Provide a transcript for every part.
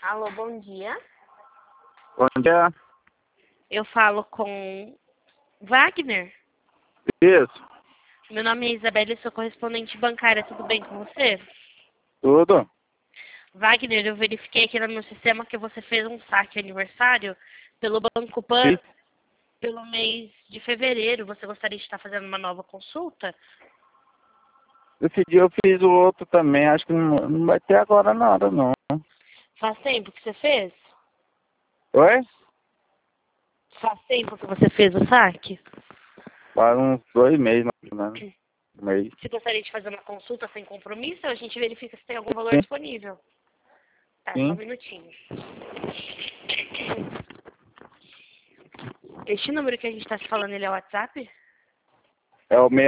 Alô, bom dia. Bom dia. Eu falo com Wagner. Isso, Meu nome é Isabela e sou correspondente bancária. Tudo bem com você? tudo? Wagner, eu verifiquei aqui no meu sistema que você fez um saque aniversário pelo Banco Pan Fiz. pelo mês de fevereiro. Você gostaria de estar fazendo uma nova consulta? Esse dia eu fiz o outro também, acho que não vai ter agora nada, não. Faz tempo que você fez? Oi? Faz tempo que você fez o saque? Faz uns 2 meses, mais ou menos. Um mês. Você gostaria de fazer uma consulta sem compromisso? A gente verifica se tem algum valor Sim, disponível. Tá, só um sim. minutinho. Este número que a gente está se falando, ele é o WhatsApp? É o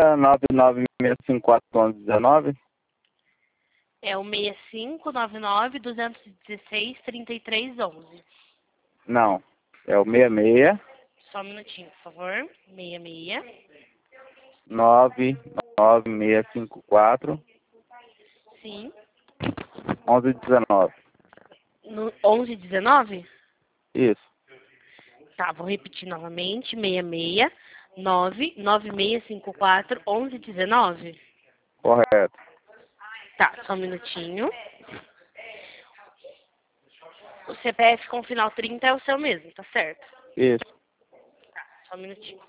6699654119? É o 6599-216-3311. Não, é o 66 Só um minutinho, por favor. 66. 99654 Sim. 1119. No 1119? Isso, Tá, vou repetir novamente. 66 99654 1119. correto. Tá, só um minutinho. O CPF com final 30 é o seu mesmo, tá certo? Isso. Tá, só um minutinho.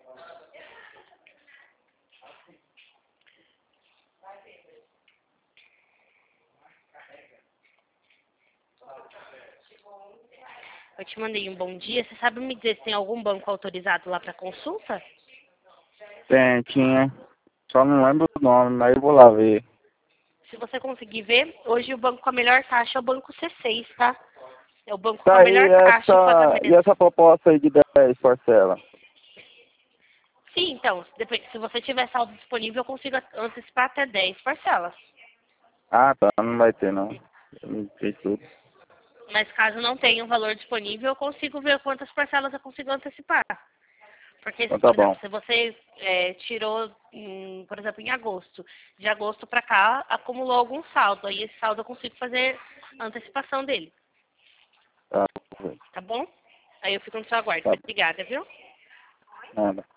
Eu te mandei um bom dia. Você sabe me dizer se tem algum banco autorizado lá para consulta? Tinha. Só não lembro o nome, mas eu vou lá ver. Se você conseguir ver, hoje o banco com a melhor taxa é o banco C6, tá? É o banco com a Tá, melhor taxa de e pagamento. essa proposta aí de 10 parcelas? Sim, então, se você tiver saldo disponível, eu consigo antecipar até 10 parcelas. Ah, tá, não vai ter não. Eu não fiz tudo. Mas caso não tenha um valor disponível, eu consigo ver quantas parcelas eu consigo antecipar. Porque, Então por tá exemplo, bom. se você tirou, por exemplo, em agosto, de agosto para cá, acumulou algum saldo. Aí esse saldo eu consigo fazer a antecipação dele, Tá, tá bom? Aí eu fico no seu aguardo. tá, Obrigada, viu? nada.